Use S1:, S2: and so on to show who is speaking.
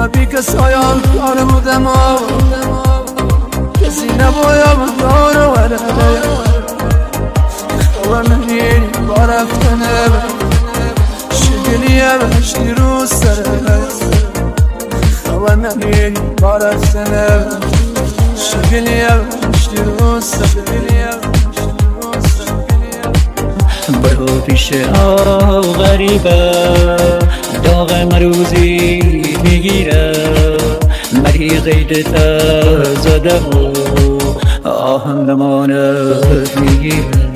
S1: بی کسایان کار بودم کسی نبایم دار وره خواه منیری بارفتنه شگلیه بشتی رو سره خواه منیری بارفتنه شگلیه بشتی رو سره
S2: برو پیش غریبه داغ مروزی میگیره مری قیدت زده و آهم نمانت میگیره